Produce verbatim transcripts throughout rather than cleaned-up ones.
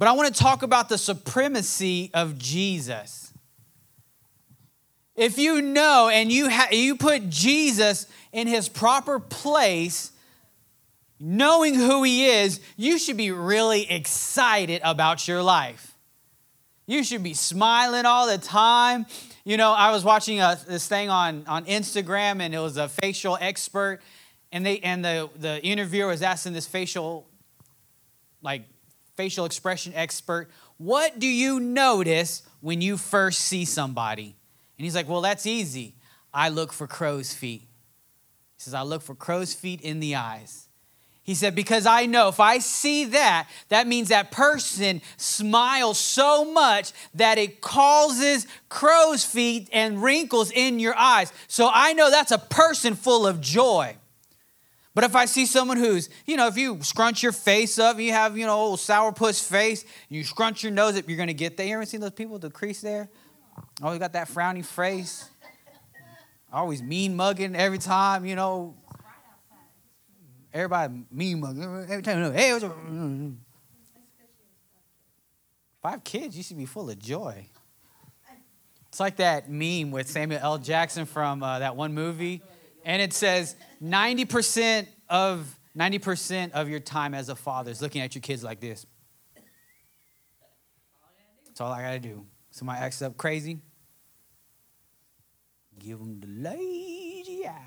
But I want to talk about the supremacy of Jesus. If you know and you ha- you put Jesus in his proper place, knowing who he is, you should be really excited about your life. You should be smiling all the time. You know, I was watching a, this thing on, on Instagram, and it was a facial expert, and they and the, the interviewer was asking this facial, like, facial expression expert, what do you notice when you first see somebody? And he's like, well, that's easy. I look for crow's feet. He says, I look for crow's feet in the eyes. He said, because I know if I see that, that means that person smiles so much that it causes crow's feet and wrinkles in your eyes. So I know that's a person full of joy. But if I see someone who's, you know, if you scrunch your face up, you have, you know, old sourpuss face, you scrunch your nose up, you're going to get there. You ever seen those people with the crease there? Always got that frowny face. Always mean mugging every time, you know. Everybody mean mugging. Every time, you know, hey, what's up? Five kids, you should be full of joy. It's like that meme with Samuel L. Jackson from uh, that one movie. And it says ninety percent of ninety percent of your time as a father is looking at your kids like this. That's all I got to do. Somebody acts up crazy. Give them the lazy eye.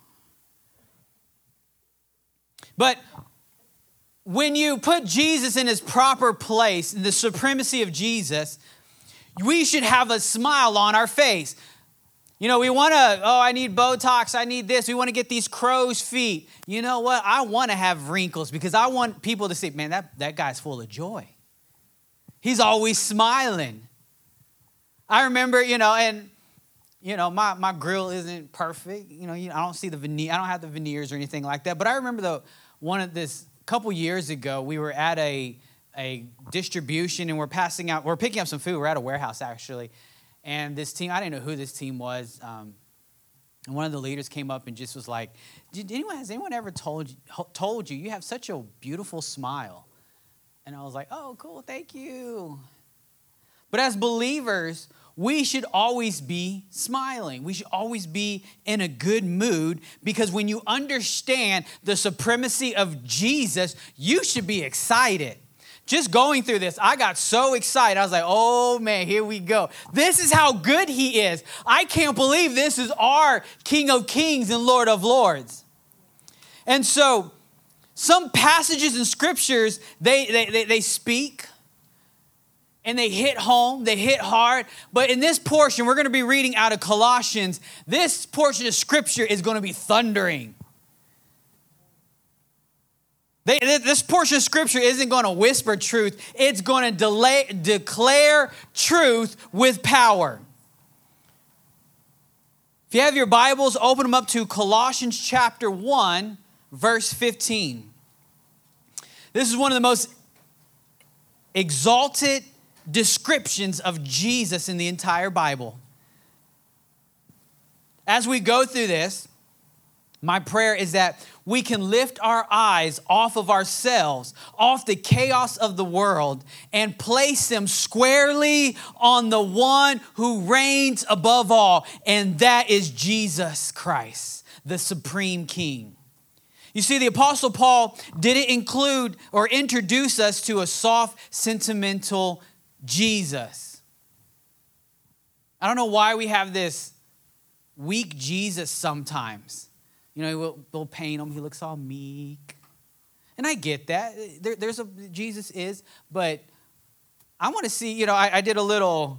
But when you put Jesus in his proper place, the supremacy of Jesus, we should have a smile on our face. You know, we want to, oh, I need Botox, I need this. We want to get these crow's feet. You know what? I want to have wrinkles because I want people to say, man, that, that guy's full of joy. He's always smiling. I remember, you know, and, you know, my, my grill isn't perfect. You know, I don't see the veneer, I don't have the veneers or anything like that. But I remember, though, one of this, a couple years ago, we were at a, a distribution and we're passing out, we're picking up some food. We're at a warehouse, actually. And this team, I didn't know who this team was. Um, and one of the leaders came up and just was like, Did anyone, has anyone ever told you, told you you have such a beautiful smile? And I was like, oh, cool, thank you. But as believers, we should always be smiling. We should always be in a good mood because when you understand the supremacy of Jesus, you should be excited. Just going through this, I got so excited. I was like, oh, man, here we go. This is how good he is. I can't believe this is our King of Kings and Lord of Lords. And so some passages in scriptures, they, they, they, they speak and they hit home, they hit hard. But in this portion, we're going to be reading out of Colossians. This portion of scripture is going to be thundering. They, this portion of scripture isn't going to whisper truth. It's going to delay, declare truth with power. If you have your Bibles, open them up to Colossians chapter one, verse fifteen. This is one of the most exalted descriptions of Jesus in the entire Bible. As we go through this, my prayer is that we can lift our eyes off of ourselves, off the chaos of the world, and place them squarely on the one who reigns above all, and that is Jesus Christ, the Supreme King. You see, the Apostle Paul didn't include or introduce us to a soft, sentimental Jesus. I don't know why we have this weak Jesus sometimes. You know, we'll, we'll paint him. He looks all meek. And I get that. There, there's a, Jesus is. But I want to see, you know, I, I did a little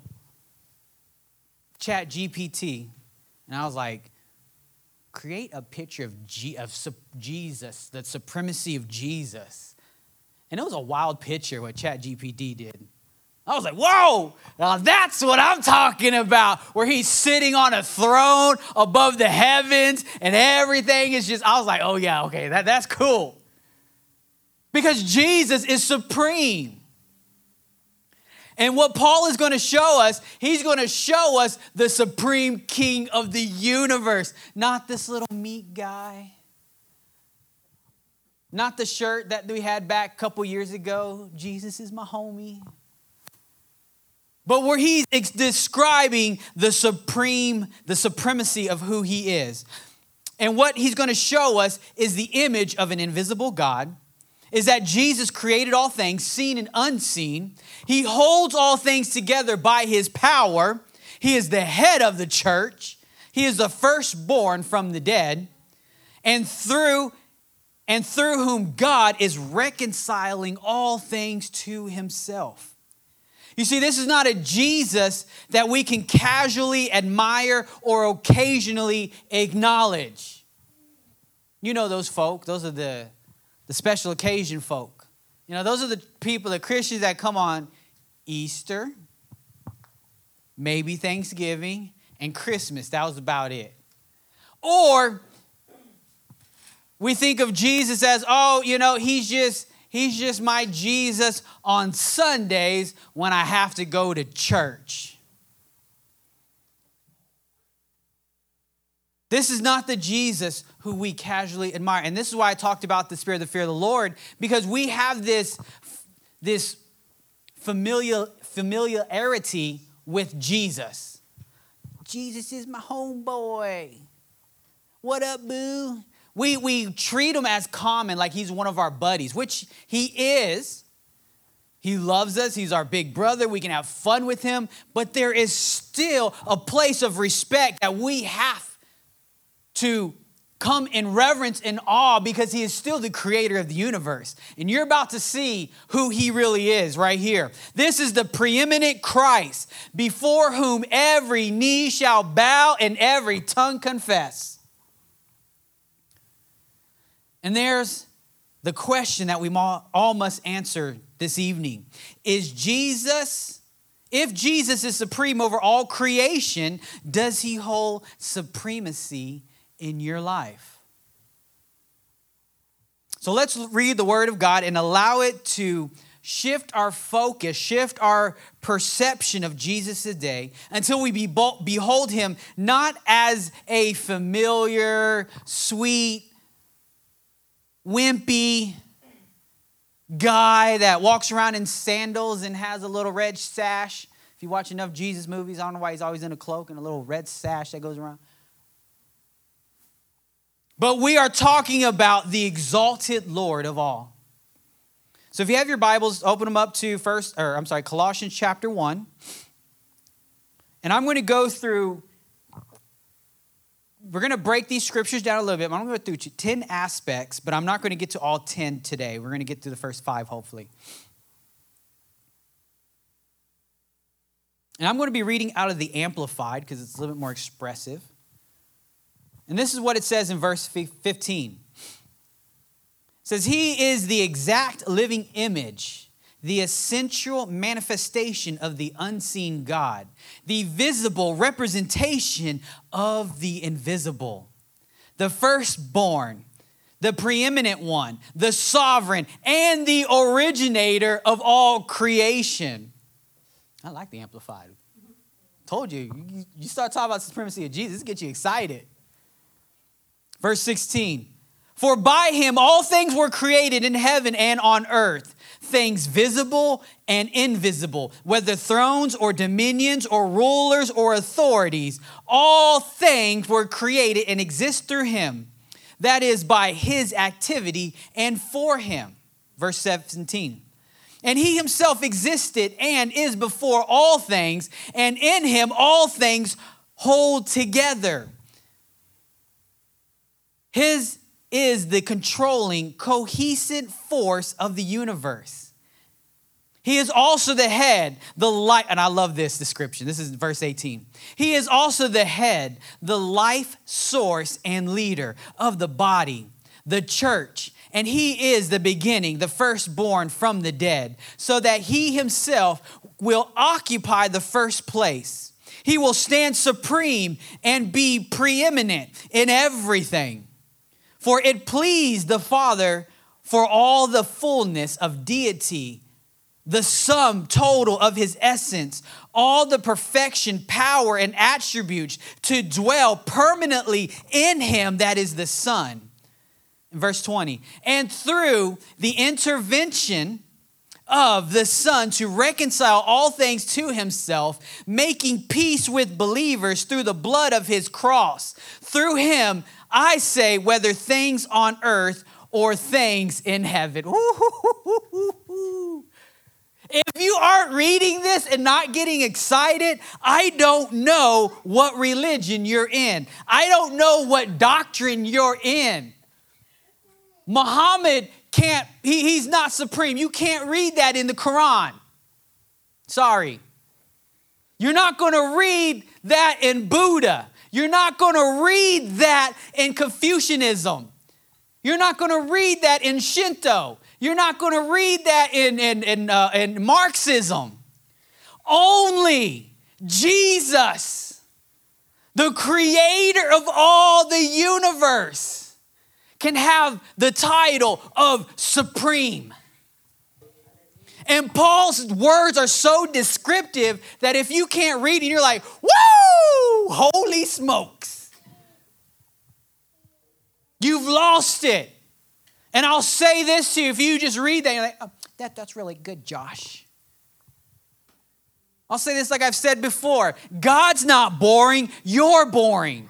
chat G P T. And I was like, create a picture of, G, of su- Jesus, the supremacy of Jesus. And it was a wild picture what chat G P T did. I was like, whoa, now that's what I'm talking about, where he's sitting on a throne above the heavens and everything is just, I was like, oh yeah, okay, that, that's cool. Because Jesus is supreme. And what Paul is going to show us, he's going to show us the supreme king of the universe, not this little meek guy. Not the shirt that we had back a couple years ago. Jesus is my homie. But where he's ex- describing the supreme, the supremacy of who he is. And what he's going to show us is the image of an invisible God, is that Jesus created all things, seen and unseen. He holds all things together by his power. He is the head of the church. He is the firstborn from the dead. And through and through whom God is reconciling all things to himself. You see, this is not a Jesus that we can casually admire or occasionally acknowledge. You know those folk. Those are the, the special occasion folk. You know, those are the people, the Christians that come on Easter, maybe Thanksgiving, and Christmas. That was about it. Or we think of Jesus as, oh, you know, he's just, he's just my Jesus on Sundays when I have to go to church. This is not the Jesus who we casually admire. And this is why I talked about the spirit of the fear of the Lord, because we have this, this familiar, familiarity with Jesus. Jesus is my homeboy. What up, boo? We, we treat him as common, like he's one of our buddies, which he is. He loves us. He's our big brother. We can have fun with him. But there is still a place of respect that we have to come in reverence and awe, because he is still the creator of the universe. And you're about to see who he really is right here. This is the preeminent Christ, before whom every knee shall bow and every tongue confess. And there's the question that we all must answer this evening. Is Jesus, if Jesus is supreme over all creation, does he hold supremacy in your life? So let's read the word of God and allow it to shift our focus, shift our perception of Jesus today until we behold him not as a familiar, sweet, wimpy guy that walks around in sandals and has a little red sash. If you watch enough Jesus movies, I don't know why he's always in a cloak and a little red sash that goes around. But we are talking about the exalted Lord of all. So if you have your Bibles, open them up to first, or I'm sorry, Colossians chapter one. And I'm going to go through, we're going to break these scriptures down a little bit. I'm going to go through ten aspects, but I'm not going to get to all ten today. We're going to get through the first five, hopefully. And I'm going to be reading out of the Amplified because it's a little bit more expressive. And this is what it says in verse fifteen. It says, he is the exact living image, the essential manifestation of the unseen God, the visible representation of the invisible, the firstborn, the preeminent one, the sovereign, and the originator of all creation. I like the Amplified. Told you, you start talking about the supremacy of Jesus, it gets you excited. Verse sixteen, for by him all things were created in heaven and on earth, things visible and invisible, whether thrones or dominions or rulers or authorities, all things were created and exist through him. That is by his activity and for him. Verse seventeen. And he himself existed and is before all things, and in him all things hold together. His is the controlling, cohesive force of the universe. He is also the head, the light, and I love this description. This is verse eighteen. He is also the head, the life source and leader of the body, the church, and he is the beginning, the firstborn from the dead, so that he himself will occupy the first place. He will stand supreme and be preeminent in everything. For it pleased the Father for all the fullness of deity, the sum total of his essence, all the perfection, power, and attributes to dwell permanently in him, that is the Son. verse twenty. And through the intervention of the Son to reconcile all things to himself, making peace with believers through the blood of his cross. Through him, I say, whether things on earth or things in heaven. Ooh. If you aren't reading this and not getting excited, I don't know what religion you're in. I don't know what doctrine you're in. Muhammad can't, he, he's not supreme. You can't read that in the Quran. Sorry. You're not going to read that in Buddha. You're not going to read that in Confucianism. You're not going to read that in Shinto. You're not going to read that in, in, in, uh, in Marxism. Only Jesus, the creator of all the universe, can have the title of supreme. And Paul's words are so descriptive that if you can't read it, you're like, woo, holy smokes. You've lost it. And I'll say this to you, if you just read that, you're like, oh, that, that's really good, Josh. I'll say this like I've said before. God's not boring, you're boring.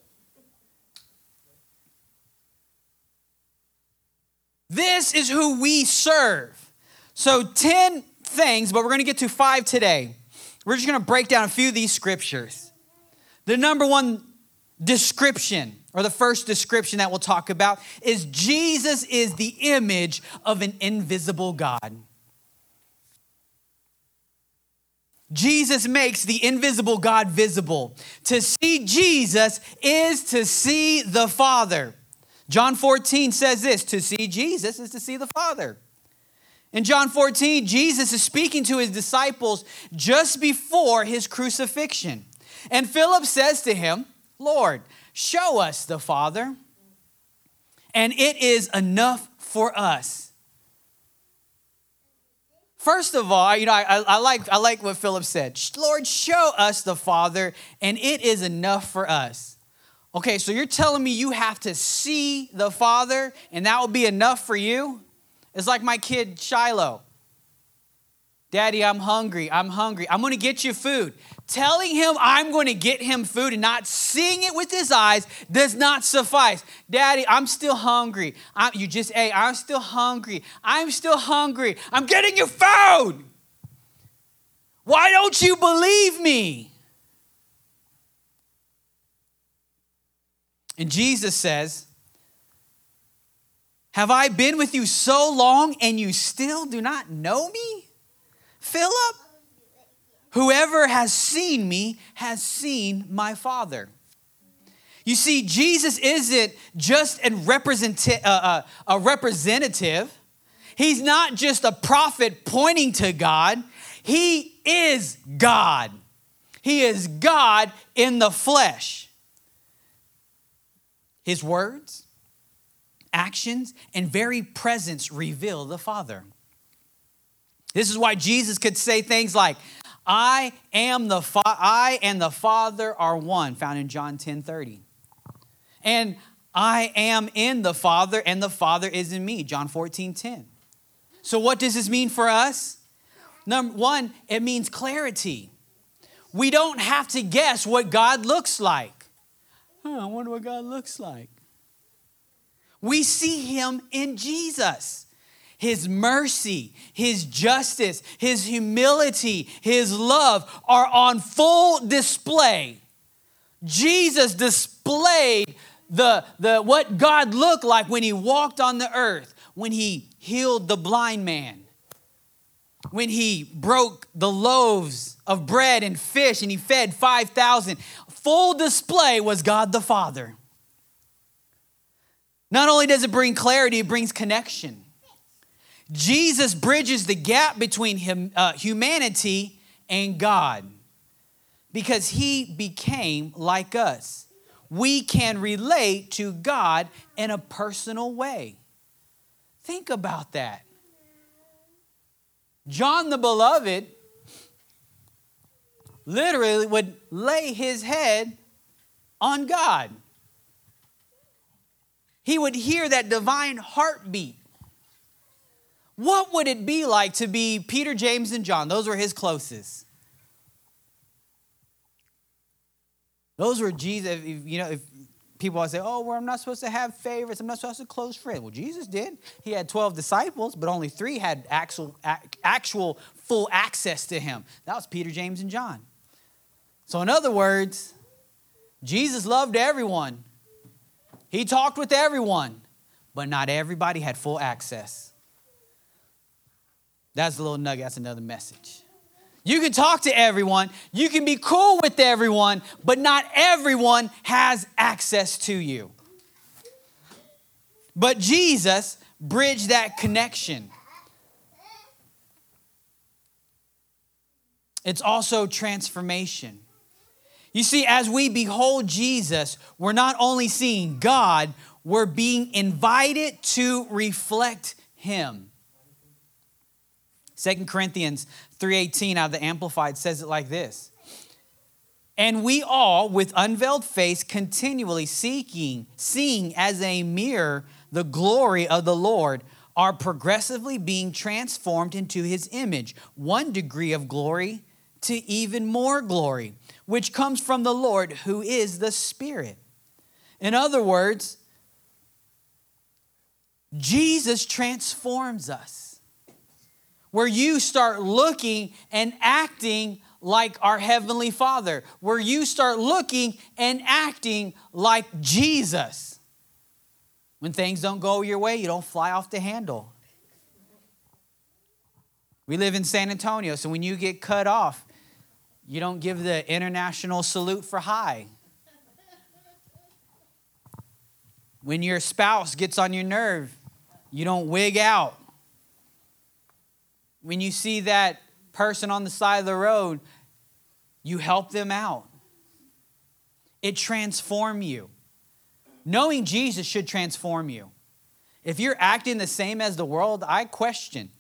This is who we serve. So ten things, but we're going to get to five today. We're just going to break down a few of these scriptures. The number one description, or the first description that we'll talk about, is Jesus is the image of an invisible God. Jesus makes the invisible God visible. To see Jesus is to see the Father. John fourteen says this, to see Jesus is to see the Father. In John fourteen, Jesus is speaking to his disciples just before his crucifixion. And Philip says to him, Lord, show us the Father, and it is enough for us. First of all, you know, I, I, I like I like what Philip said. Lord, show us the Father, and it is enough for us. Okay, so you're telling me you have to see the Father, and that will be enough for you? It's like my kid Shiloh. Daddy, I'm hungry. I'm hungry. I'm going to get you food. Telling him I'm going to get him food and not seeing it with his eyes does not suffice. Daddy, I'm still hungry. I'm, you just ate. I'm still hungry. I'm still hungry. I'm getting you food. Why don't you believe me? And Jesus says, have I been with you so long and you still do not know me? Philip, whoever has seen me has seen my Father. You see, Jesus isn't just a, represent- uh, a representative. He's not just a prophet pointing to God. He is God. He is God in the flesh. His words, actions, and very presence reveal the Father. This is why Jesus could say things like, I am the fa- I and the Father are one, found in John ten thirty. And I am in the Father, and the Father is in me, John fourteen ten. So what does this mean for us? Number one, it means clarity. We don't have to guess what God looks like. Huh, I wonder what God looks like. We see him in Jesus. His mercy, his justice, his humility, his love are on full display. Jesus displayed the, the, what God looked like when he walked on the earth, when he healed the blind man, when he broke the loaves of bread and fish and he fed five thousand. Full display was God the Father. Not only does it bring clarity, it brings connection. Jesus bridges the gap between him, uh, humanity and God because he became like us. We can relate to God in a personal way. Think about that. John the Beloved literally would lay his head on God. He would hear that divine heartbeat. What would it be like to be Peter, James, and John? Those were his closest. Those were Jesus. If, you know, if people always say, oh, well, I'm not supposed to have favorites. I'm not supposed to have close friends. Well, Jesus did. He had twelve disciples, but only three had actual, actual full access to him. That was Peter, James, and John. So in other words, Jesus loved everyone. He talked with everyone, but not everybody had full access. That's a little nugget. That's another message. You can talk to everyone. You can be cool with everyone, but not everyone has access to you. But Jesus bridged that connection. It's also transformation. You see, as we behold Jesus, we're not only seeing God, we're being invited to reflect him. Second Corinthians three eighteen out of the Amplified says it like this. And we all, with unveiled face, continually seeking, seeing as a mirror the glory of the Lord, are progressively being transformed into his image, one degree of glory to even more glory, which comes from the Lord, who is the Spirit. In other words, Jesus transforms us, where you start looking and acting like our Heavenly Father, where you start looking and acting like Jesus. When things don't go your way, you don't fly off the handle. We live in San Antonio, so when you get cut off, you don't give the international salute for hi. When your spouse gets on your nerve, you don't wig out. When you see that person on the side of the road, you help them out. It transforms you. Knowing Jesus should transform you. If you're acting the same as the world, I question,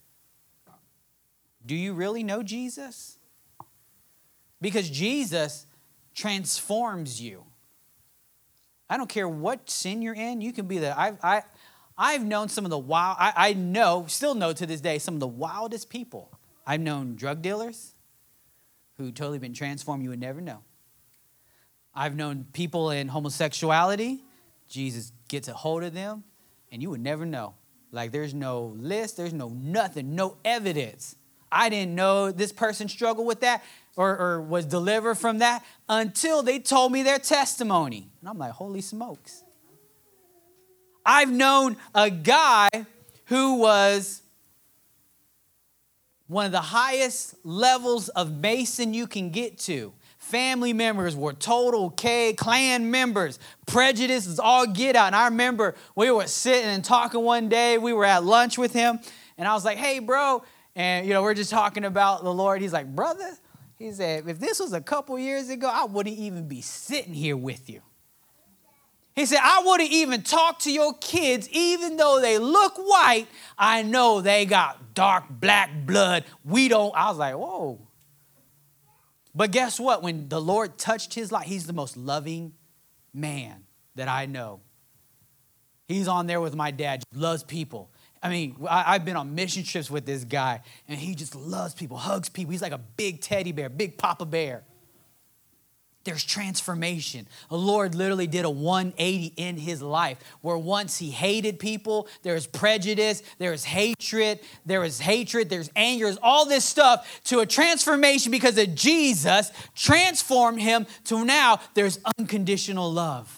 do you really know Jesus? Because Jesus transforms you. I don't care what sin you're in. You can be the, I, I, I've known some of the wild, I, I know, still know to this day, some of the wildest people. I've known drug dealers who totally been transformed. You would never know. I've known people in homosexuality. Jesus gets a hold of them and you would never know. Like there's no list, there's no nothing, no evidence. I didn't know this person struggled with that or, or was delivered from that until they told me their testimony. And I'm like, holy smokes. I've known a guy who was one of the highest levels of Mason you can get to. Family members were total K, clan members. Prejudices all get out. And I remember we were sitting and talking one day. We were at lunch with him. And I was like, hey, bro. And, you know, we're just talking about the Lord. He's like, brother, he said, if this was a couple years ago, I wouldn't even be sitting here with you. He said, I wouldn't even talk to your kids, even though they look white. I know they got dark black blood. We don't. I was like, whoa. But guess what? When the Lord touched his life, he's the most loving man that I know. He's on there with my dad, loves people. I mean, I, I've been on mission trips with this guy, and he just loves people, hugs people. He's like a big teddy bear, big Papa Bear. There's transformation. The Lord literally did a one eighty in his life, where once he hated people, there's prejudice, there's hatred, there is hatred, there's anger, there's all this stuff, to a transformation because of Jesus transformed him to now there's unconditional love.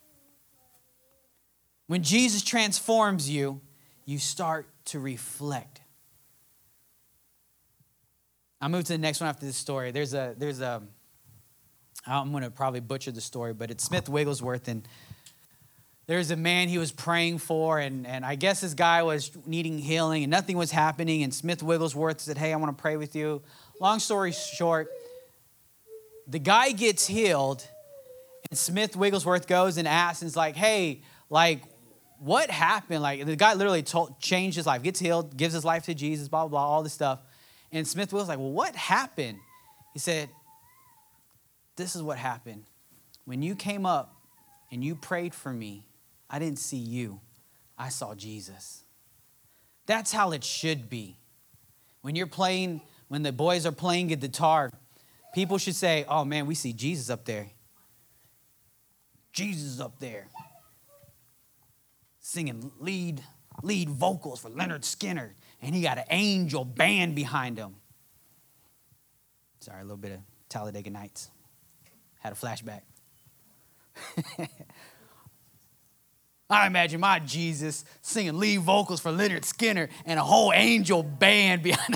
When Jesus transforms you, you start to reflect. I'll move to the next one after this story. There's a, there's a, I'm going to probably butcher the story, but it's Smith Wigglesworth, and there's a man he was praying for, and, and I guess this guy was needing healing, and nothing was happening, and Smith Wigglesworth said, hey, I want to pray with you. Long story short, the guy gets healed, and Smith Wigglesworth goes and asks, and is like, hey, like, what happened? Like, the guy literally told, changed his life, gets healed, gives his life to Jesus, blah, blah, blah, all this stuff. And Smith was like, well, what happened? He said, this is what happened. When you came up and you prayed for me, I didn't see you. I saw Jesus. That's how it should be. When you're playing, when the boys are playing a guitar, people should say, oh man, we see Jesus up there. Jesus is up there. Singing lead, lead vocals for Leonard Skinner. And he got an angel band behind him. Sorry, a little bit of Talladega Nights. Had a flashback. I imagine my Jesus singing lead vocals for Leonard Skinner and a whole angel band behind.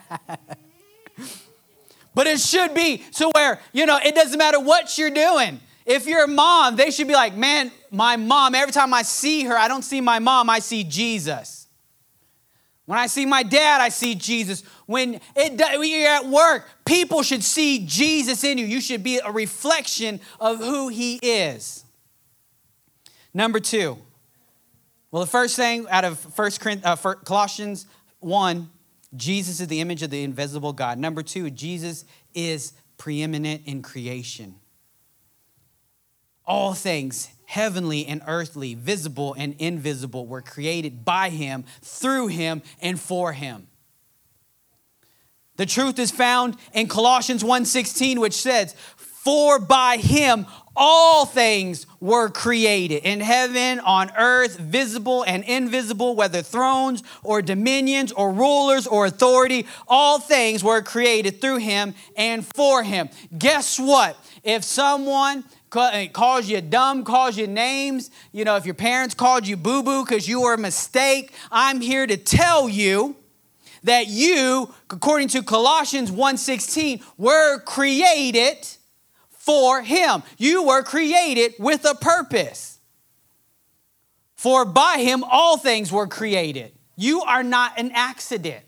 But it should be so where, you know, it doesn't matter what you're doing. If you're a mom, they should be like, man, my mom, every time I see her, I don't see my mom, I see Jesus. When I see my dad, I see Jesus. When, it, when you're at work, people should see Jesus in you. You should be a reflection of who he is. Number two. Well, the first thing out of First Colossians one, Jesus is the image of the invisible God. Number two, Jesus is preeminent in creation. All things, heavenly and earthly, visible and invisible, were created by him, through him, and for him. The truth is found in Colossians one sixteen, which says, for by him all things were created, in heaven, on earth, visible and invisible, whether thrones or dominions or rulers or authority, all things were created through him and for him. Guess what? If someone calls you dumb, calls you names, you know, if your parents called you boo-boo because you were a mistake, I'm here to tell you that you, according to Colossians one sixteen, were created for him. You were created with a purpose. For by him all things were created. You are not an accident.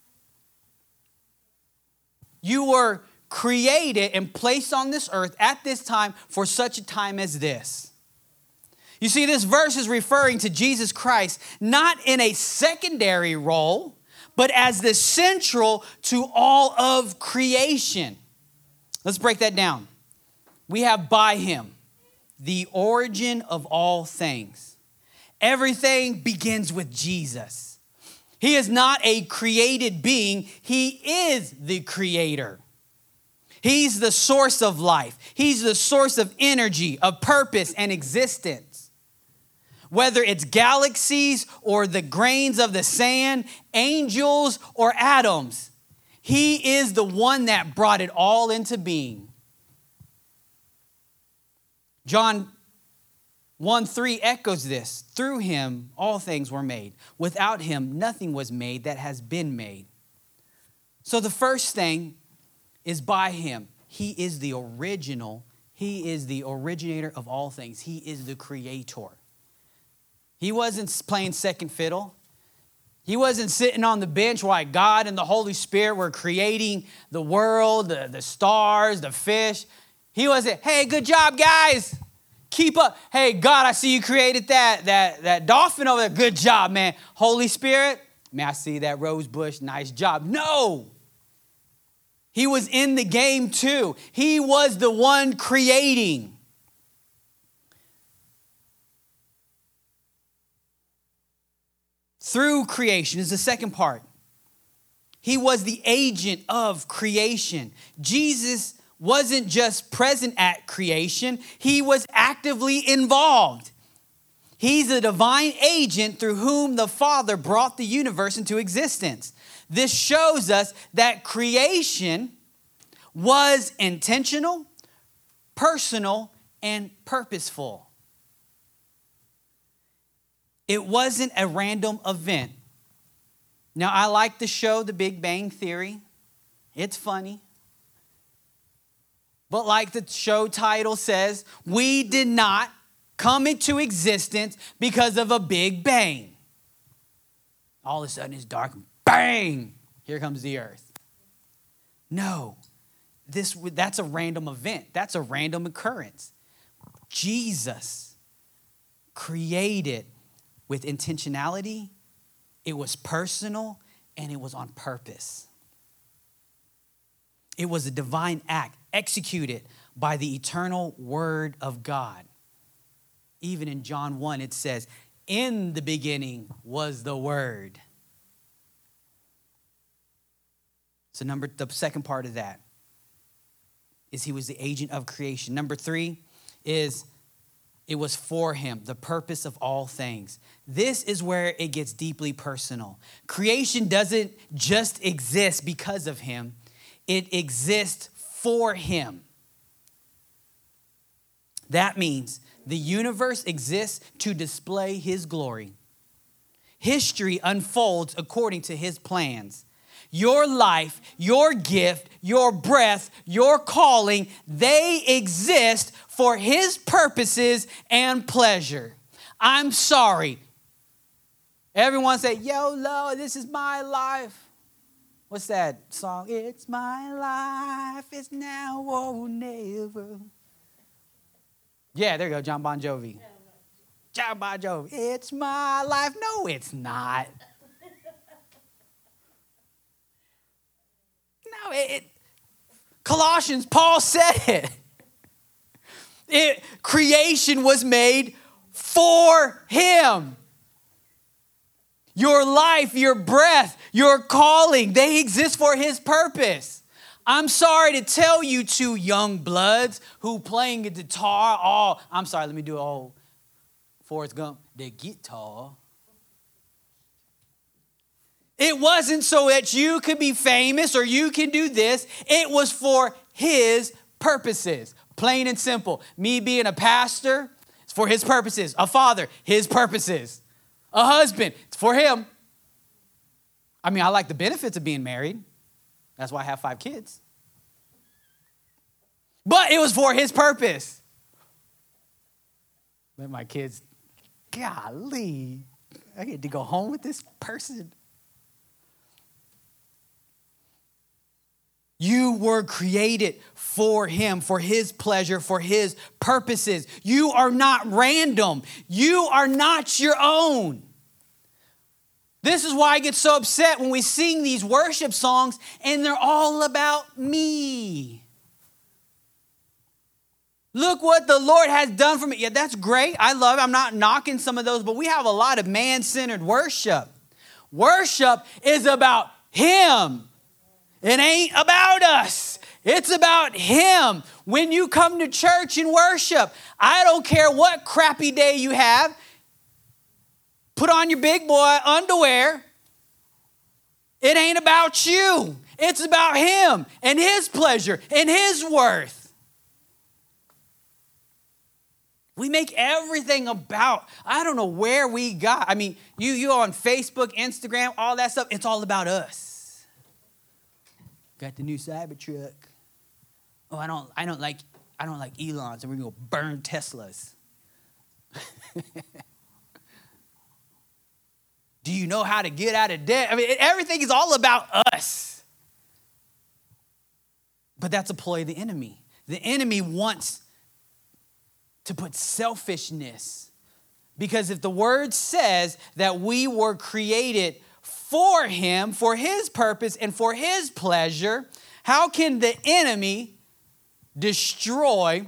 You were created and placed on this earth at this time for such a time as this. You see, this verse is referring to Jesus Christ not in a secondary role, but as the central to all of creation. Let's break that down. We have by him, the origin of all things. Everything begins with Jesus. He is not a created being. He is the creator. He's the source of life. He's the source of energy, of purpose and existence. Whether it's galaxies or the grains of the sand, angels or atoms, he is the one that brought it all into being. John one three echoes this. Through him, all things were made. Without him, nothing was made that has been made. So the first thing is by him. He is the original. He is the originator of all things. He is the creator. He wasn't playing second fiddle. He wasn't sitting on the bench while God and the Holy Spirit were creating the world, the, the stars, the fish. He wasn't, hey, good job, guys. Keep up. Hey, God, I see you created that, that, that dolphin over there. Good job, man. Holy Spirit, may I see that rose bush? Nice job. No. He was in the game too. He was the one creating. Through creation is the second part. He was the agent of creation. Jesus wasn't just present at creation. He was actively involved. He's a divine agent through whom the Father brought the universe into existence. This shows us that creation was intentional, personal, and purposeful. It wasn't a random event. Now, I like the show The Big Bang Theory. It's funny. But like the show title says, we did not come into existence because of a big bang. All of a sudden it's dark. Bang! Here comes the earth. No, this, that's a random event. That's a random occurrence. Jesus created with intentionality. It was personal and it was on purpose. It was a divine act executed by the eternal Word of God. Even in John one, it says, in the beginning was the Word. So number, the second part of that is he was the agent of creation. Number three is it was for him, the purpose of all things. This is where it gets deeply personal. Creation doesn't just exist because of him. It exists for him. That means the universe exists to display his glory. History unfolds according to his plans. Your life, your gift, your breath, your calling, they exist for his purposes and pleasure. I'm sorry. Everyone say, YOLO, this is my life. What's that song? It's my life, it's now or never. Yeah, there you go, John Bon Jovi. John Bon Jovi, it's my life. No, it's not. No, it, it Colossians, Paul said it. It. Creation was made for him. Your life, your breath, your calling, they exist for his purpose. I'm sorry to tell you two young bloods who playing a guitar, oh, I'm sorry, let me do it all. Forrest Gump, the guitar. It wasn't so that you could be famous or you can do this. It was for his purposes. Plain and simple. Me being a pastor, it's for his purposes. A father, his purposes. A husband, it's for him. I mean, I like the benefits of being married. That's why I have five kids. But it was for his purpose. But my kids, golly, I get to go home with this person. You were created for him, for his pleasure, for his purposes. You are not random. You are not your own. This is why I get so upset when we sing these worship songs and they're all about me. Look what the Lord has done for me. Yeah, that's great. I love it. I'm not knocking some of those, but we have a lot of man-centered worship. Worship is about him. It ain't about us. It's about him. When you come to church and worship, I don't care what crappy day you have. Put on your big boy underwear. It ain't about you. It's about him and his pleasure and his worth. We make everything about, I don't know where we got. I mean, you, you on Facebook, Instagram, all that stuff, it's all about us. Got the new Cybertruck. Oh, I don't, I don't like, I don't like Elon's, and we're gonna burn Teslas. Do you know how to get out of debt? I mean, everything is all about us. But that's a ploy of the enemy. The enemy wants to put selfishness, because if the word says that we were created for him, for his purpose, and for his pleasure, how can the enemy destroy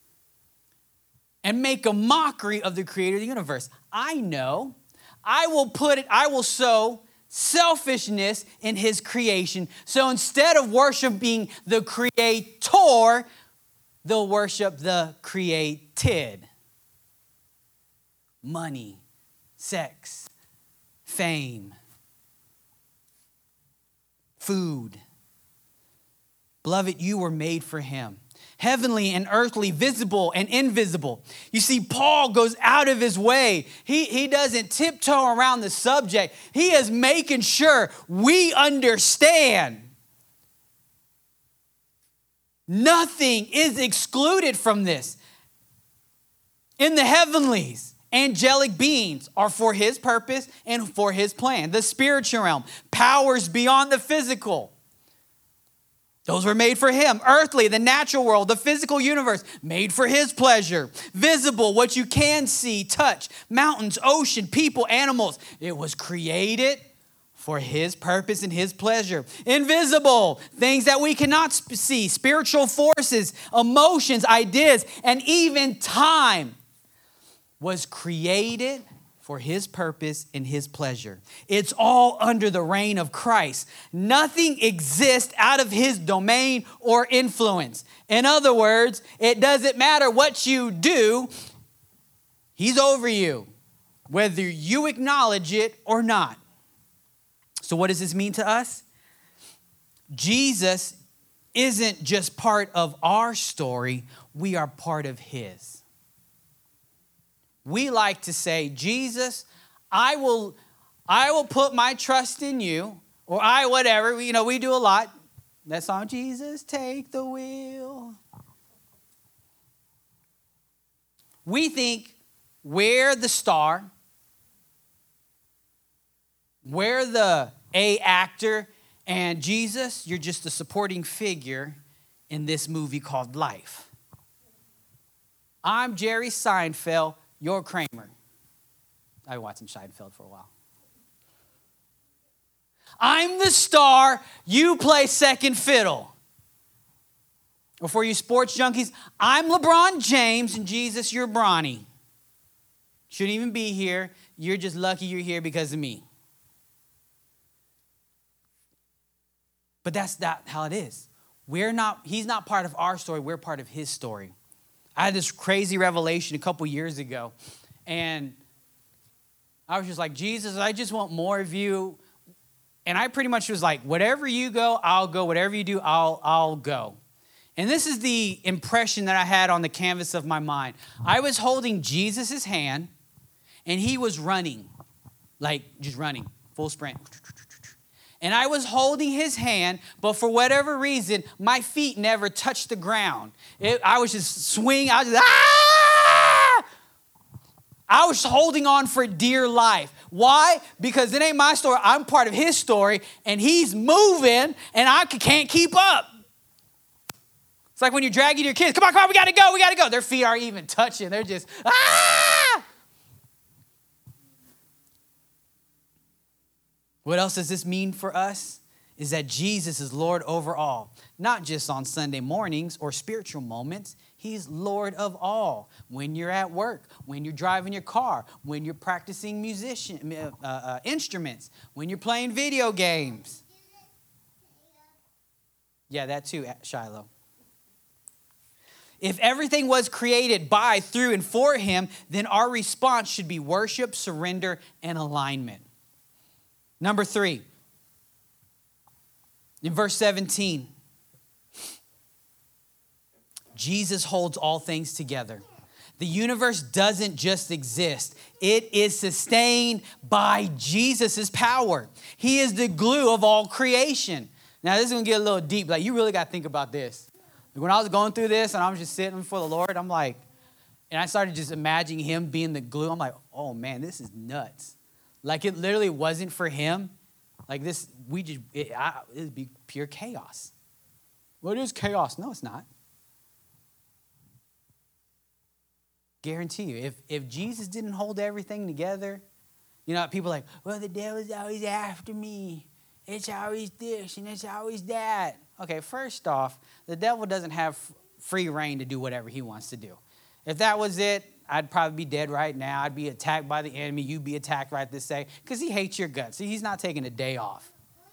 and make a mockery of the creator of the universe? I know. I will put it, I will sow selfishness in his creation. So instead of worshiping the creator, they'll worship the created. Money, sex, fame, food. Beloved, you were made for him. Heavenly and earthly, visible and invisible. You see, Paul goes out of his way. He, he doesn't tiptoe around the subject. He is making sure we understand. Nothing is excluded from this. In the heavenlies, angelic beings are for his purpose and for his plan. The spiritual realm, powers beyond the physical. Those were made for him. Earthly, the natural world, the physical universe, made for his pleasure. Visible, what you can see, touch, mountains, ocean, people, animals. It was created for his purpose and his pleasure. Invisible, things that we cannot see, spiritual forces, emotions, ideas, and even time. was created for his purpose and his pleasure. It's all under the reign of Christ. Nothing exists out of his domain or influence. In other words, it doesn't matter what you do, he's over you, whether you acknowledge it or not. So what does this mean to us? Jesus isn't just part of our story, we are part of his. We like to say, Jesus, I will, I will put my trust in you, or I whatever. You know, we do a lot. That song, Jesus, take the wheel. We think we're the star, we're the A actor, and Jesus, you're just a supporting figure in this movie called life. I'm Jerry Seinfeld. You're Kramer. I've been watching Seinfeld for a while. I'm the star. You play second fiddle. Or for you sports junkies, I'm LeBron James, and Jesus, you're Bronny. Shouldn't even be here. You're just lucky you're here because of me. But that's not how it is. We're not, he's not part of our story. We're part of his story. I had this crazy revelation a couple years ago, and I was just like, Jesus, I just want more of you. And I pretty much was like, whatever you go, I'll go. Whatever you do, I'll, I'll go. And this is the impression that I had on the canvas of my mind. I was holding Jesus' hand, and he was running, like just running, full sprint. And I was holding his hand, but for whatever reason, my feet never touched the ground. It, I was just swinging. I was just, ah! I was holding on for dear life. Why? Because it ain't my story. I'm part of his story, and he's moving, and I can't keep up. It's like when you're dragging your kids. Come on, come on, we got to go, we got to go. Their feet aren't even touching. They're just, ah! What else does this mean for us? Is that Jesus is Lord over all. Not just on Sunday mornings or spiritual moments. He's Lord of all. When you're at work, when you're driving your car, when you're practicing musician uh, uh, instruments, when you're playing video games. Yeah, that too, Shiloh. If everything was created by, through, and for him, then our response should be worship, surrender, and alignment. Number three, in verse seventeen, Jesus holds all things together. The universe doesn't just exist. It is sustained by Jesus' power. He is the glue of all creation. Now, this is going to get a little deep. Like, you really got to think about this. When I was going through this and I was just sitting before the Lord, I'm like, and I started just imagining him being the glue. I'm like, oh, man, this is nuts. Like, it literally wasn't for him. Like this, we just, it, I, it'd be pure chaos. Well, it is chaos. No, it's not. Guarantee you, if, if Jesus didn't hold everything together, you know, people are like, well, the devil's always after me. It's always this and it's always that. Okay, first off, the devil doesn't have free reign to do whatever he wants to do. If that was it, I'd probably be dead right now. I'd be attacked by the enemy. You'd be attacked right this day because he hates your guts. See, he's not taking a day off.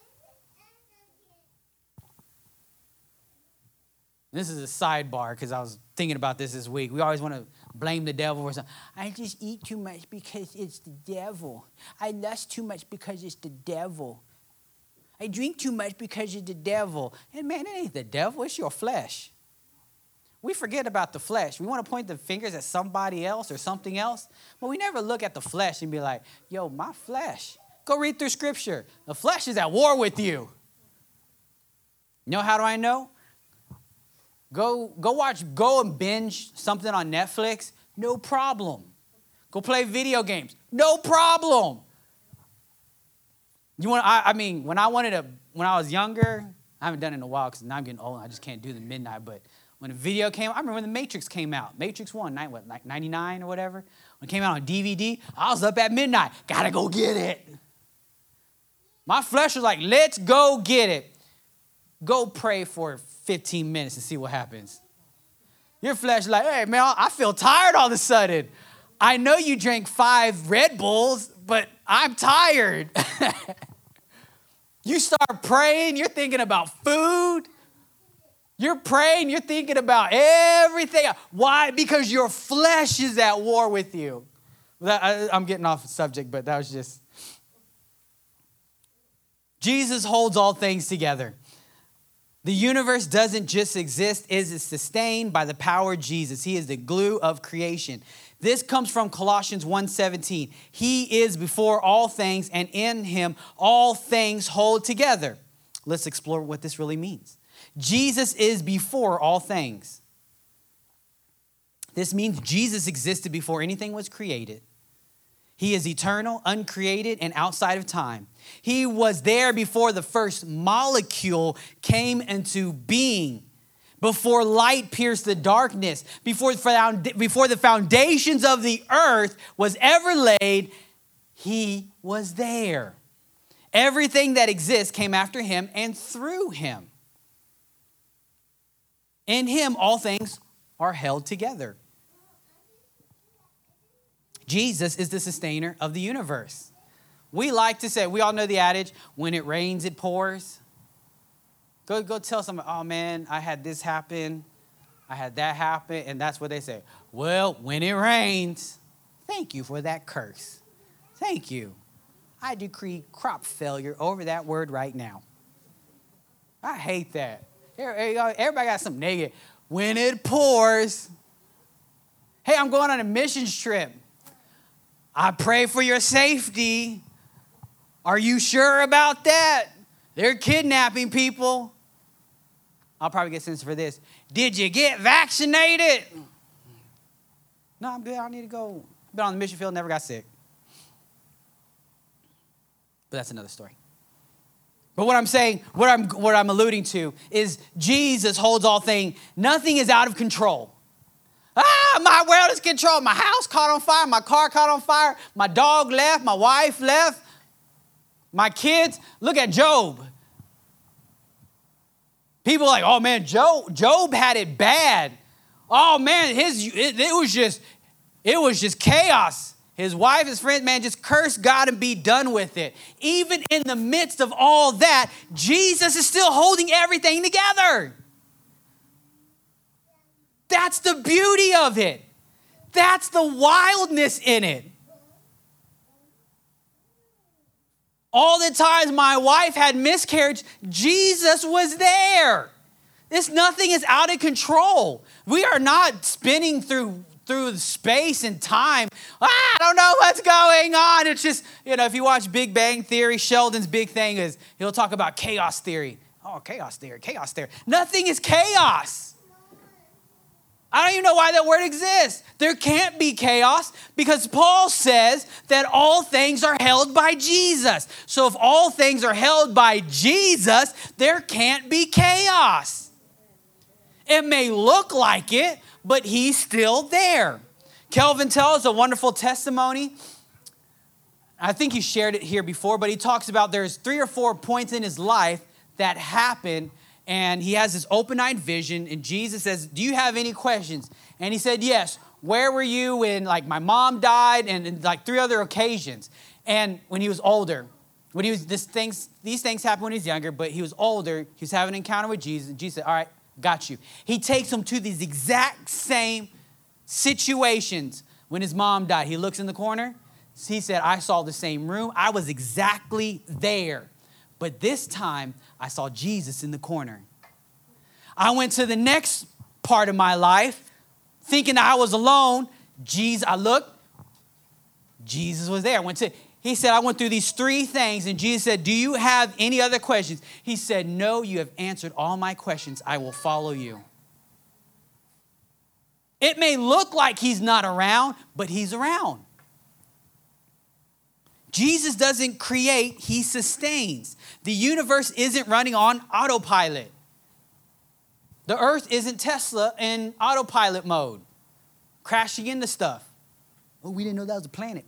This is a sidebar because I was thinking about this this week. We always want to blame the devil for something. I just eat too much because it's the devil. I lust too much because it's the devil. I drink too much because it's the devil. And man, it ain't the devil. It's your flesh. We forget about the flesh. We want to point the fingers at somebody else or something else, but we never look at the flesh and be like, yo, my flesh. Go read through scripture. The flesh is at war with you. You know, how do I know? Go, go watch, go and binge something on Netflix. No problem. Go play video games. No problem. You want? I, I mean, when I wanted to, when I was younger, I haven't done it in a while because now I'm getting old. And I just can't do the midnight. But when a video came, I remember when The Matrix came out. Matrix one, what, like ninety-nine or whatever. When it came out on D V D, I was up at midnight. Gotta go get it. My flesh was like, let's go get it. Go pray for fifteen minutes and see what happens. Your flesh is like, hey, man, I feel tired all of a sudden. I know you drank five Red Bulls, but I'm tired. You start praying, you're thinking about food. You're praying, you're thinking about everything. Why? Because your flesh is at war with you. That, I, I'm getting off the subject, but that was just... Jesus holds all things together. The universe doesn't just exist, it is sustained by the power of Jesus. He is the glue of creation. This comes from Colossians one seventeen. He is before all things, and in him all things hold together. Let's explore what this really means. Jesus is before all things. This means Jesus existed before anything was created. He is eternal, uncreated, and outside of time. He was there before the first molecule came into being, before light pierced the darkness, before, before the foundations of the earth was ever laid. He was there. Everything that exists came after him and through him. In him, all things are held together. Jesus is the sustainer of the universe. We like to say, we all know the adage, when it rains, it pours. Go, go tell someone, oh man, I had this happen. I had that happen. And that's what they say. Well, when it rains, thank you for that curse. Thank you. I decree crop failure over that word right now. I hate that. Everybody got something negative. When it pours. Hey, I'm going on a missions trip. I pray for your safety. Are you sure about that? They're kidnapping people. I'll probably get sentenced for this. Did you get vaccinated? No, I'm good. I need to go. Been on the mission field, never got sick. But that's another story. But what I'm saying, what I'm what I'm alluding to is Jesus holds all things. Nothing is out of control. Ah, my world is controlled. My house caught on fire. My car caught on fire. My dog left. My wife left. My kids. Look at Job. People are like, oh man, Job, Job had it bad. Oh man, his it, it was just, it was just chaos. His wife, his friends, man, just curse God and be done with it. Even in the midst of all that, Jesus is still holding everything together. That's the beauty of it. That's the wildness in it. All the times my wife had miscarriage, Jesus was there. This nothing is out of control. We are not spinning through through space and time. Ah, I don't know what's going on. It's just, you know, if you watch Big Bang Theory, Sheldon's big thing is he'll talk about chaos theory. Oh, chaos theory, chaos theory. Nothing is chaos. I don't even know why that word exists. There can't be chaos because Paul says that all things are held by Jesus. So if all things are held by Jesus, there can't be chaos. It may look like it, but he's still there. Kelvin tells a wonderful testimony. I think he shared it here before, but he talks about there's three or four points in his life that happened. And he has this open-eyed vision, and Jesus says, do you have any questions? And he said, yes. Where were you when, like, my mom died, and, and like three other occasions? And when he was older, when he was this things, these things happened when he was younger, but he was older. He was having an encounter with Jesus, and Jesus said, all right, got you. He takes him to these exact same situations when his mom died. He looks in the corner. He said, I saw the same room. I was exactly there. But this time, I saw Jesus in the corner. I went to the next part of my life, thinking I was alone. Jesus, I looked, Jesus was there. I went to, he said, I went through these three things, and Jesus said, do you have any other questions? He said, no, you have answered all my questions. I will follow you. It may look like he's not around, but he's around. Jesus doesn't create, he sustains. The universe isn't running on autopilot. The earth isn't Tesla in autopilot mode, crashing into stuff. Oh, we didn't know that was a planet.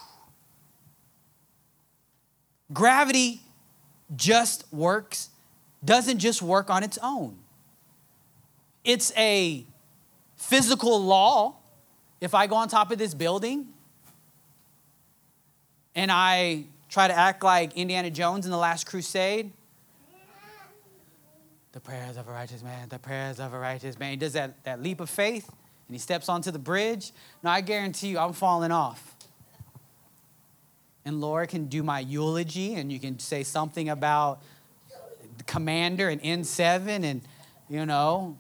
Gravity just works, doesn't just work on its own. It's a physical law if I go on top of this building and I try to act like Indiana Jones in The Last Crusade, the prayers of a righteous man, the prayers of a righteous man. He does that, that leap of faith and he steps onto the bridge. Now, I guarantee you I'm falling off. And Laura can do my eulogy and you can say something about the commander and N seven and, you know,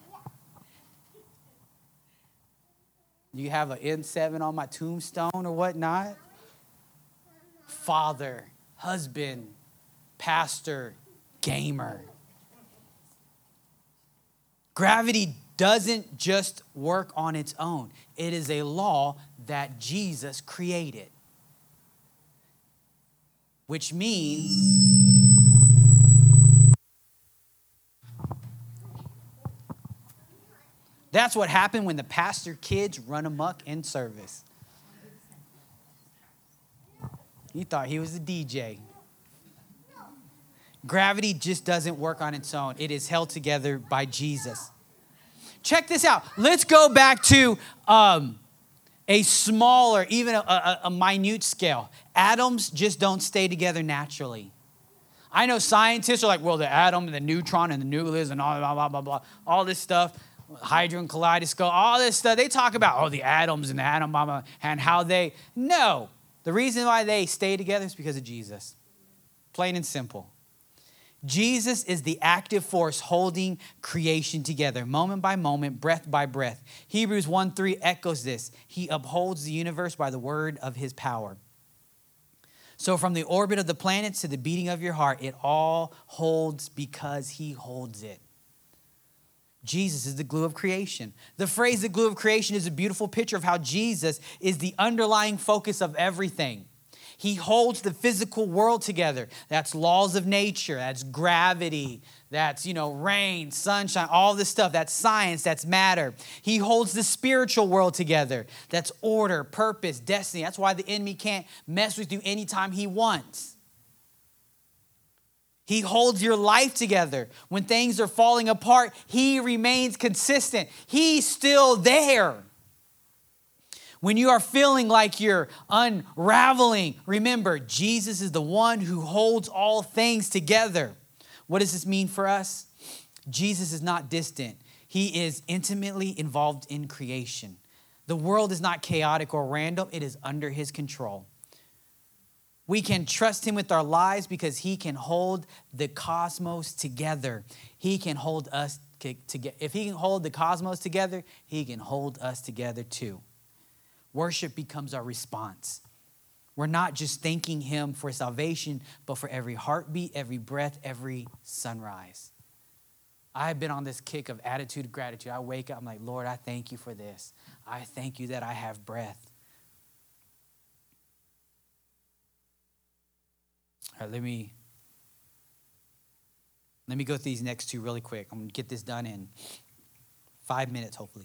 you have an N seven on my tombstone or whatnot. Father, husband, pastor, gamer. Gravity doesn't just work on its own. It is a law that Jesus created. Which means that's what happened when the pastor kids run amok in service. He thought he was a D J. Gravity just doesn't work on its own. It is held together by Jesus. Check this out. Let's go back to um, a smaller, even a, a, a minute scale. Atoms just don't stay together naturally. I know scientists are like, well, the atom and the neutron and the nucleus and all blah, blah, blah, blah, all this stuff, hadron kaleidoscope, all this stuff. They talk about, oh, the atoms and the atom blah, blah, and how they, no. The reason why they stay together is because of Jesus. Plain and simple. Jesus is the active force holding creation together, moment by moment, breath by breath. Hebrews one three echoes this. He upholds the universe by the word of his power. So from the orbit of the planets to the beating of your heart, it all holds because he holds it. Jesus is the glue of creation. The phrase the glue of creation is a beautiful picture of how Jesus is the underlying focus of everything. He holds the physical world together. That's laws of nature. That's gravity. That's, you know, rain, sunshine, all this stuff. That's science. That's matter. He holds the spiritual world together. That's order, purpose, destiny. That's why the enemy can't mess with you anytime he wants. He holds your life together. When things are falling apart, he remains consistent. He's still there. When you are feeling like you're unraveling, remember, Jesus is the one who holds all things together. What does this mean for us? Jesus is not distant. He is intimately involved in creation. The world is not chaotic or random. It is under his control. We can trust him with our lives because he can hold the cosmos together. He can hold us together. If he can hold the cosmos together, he can hold us together too. Worship becomes our response. We're not just thanking him for salvation, but for every heartbeat, every breath, every sunrise. I've been on this kick of attitude of gratitude. I wake up, I'm like, Lord, I thank you for this. I thank you that I have breath. All right, let me, let me go through these next two really quick. I'm going to get this done in five minutes, hopefully.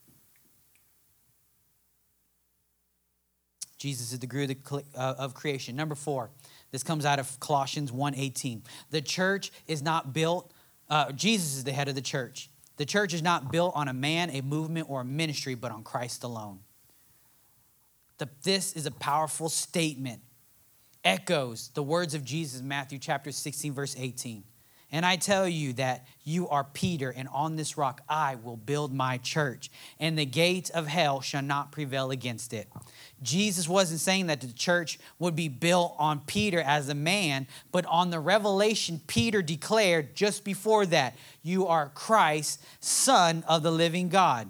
Jesus is the glue of creation. Number four, this comes out of Colossians one eighteen. The church is not built, uh, Jesus is the head of the church. The church is not built on a man, a movement, or a ministry, but on Christ alone. The, this is a powerful statement. Echoes the words of Jesus in Matthew chapter sixteen, verse eighteen. And I tell you that you are Peter, and on this rock I will build my church, and the gates of hell shall not prevail against it. Jesus wasn't saying that the church would be built on Peter as a man, but on the revelation Peter declared just before that, you are Christ, Son of the living God.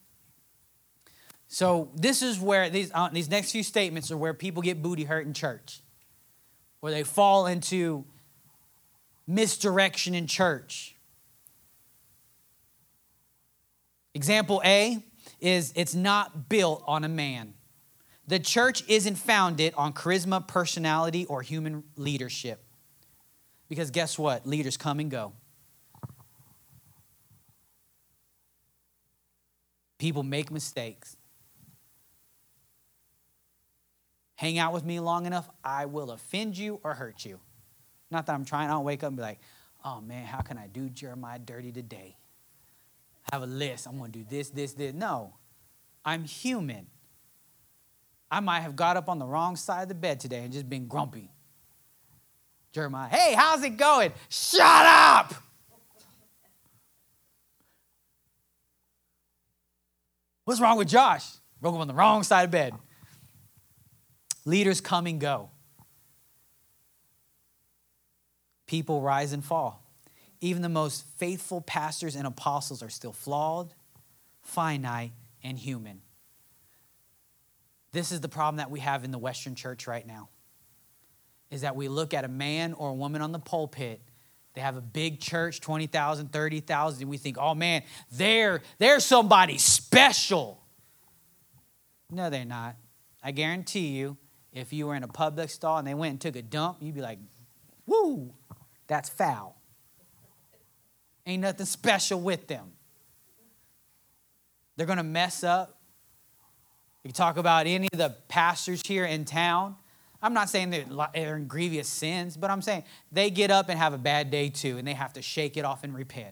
So this is where these, uh, these next few statements are where people get booty hurt in church, where they fall into misdirection in church. Example A is it's not built on a man. The church isn't founded on charisma, personality, or human leadership. Because guess what? Leaders come and go. People make mistakes. Hang out with me long enough, I will offend you or hurt you. Not that I'm trying, I don't wake up and be like, oh man, how can I do Jeremiah dirty today? I have a list, I'm going to do this, this, this. No. I'm human. I might have got up on the wrong side of the bed today and just been grumpy. Jeremiah, hey, how's it going? Shut up! What's wrong with Josh? Broke up on the wrong side of bed. Leaders come and go. People rise and fall. Even the most faithful pastors and apostles are still flawed, finite, and human. This is the problem that we have in the Western church right now, is that we look at a man or a woman on the pulpit. They have a big church, twenty thousand, thirty thousand, and we think, oh man, they're, they're somebody special. No, they're not. I guarantee you, if you were in a public stall and they went and took a dump, you'd be like, woo, that's foul. Ain't nothing special with them. They're going to mess up. You talk about any of the pastors here in town. I'm not saying they're in grievous sins, but I'm saying they get up and have a bad day too, and they have to shake it off and repent.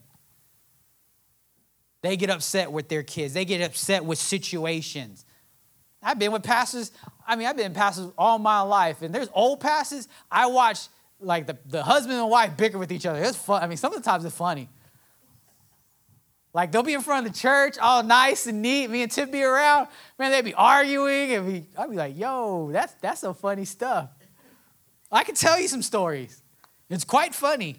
They get upset with their kids. They get upset with situations. I've been with pastors. I mean, I've been pastors all my life, and there's old pastors. I watch like the, the husband and wife bicker with each other. It's fun. I mean, sometimes it's funny. Like, they'll be in front of the church, all nice and neat. Me and Tip be around. Man, they'd be arguing. And be, I'd be like, yo, that's, that's some funny stuff. I can tell you some stories. It's quite funny.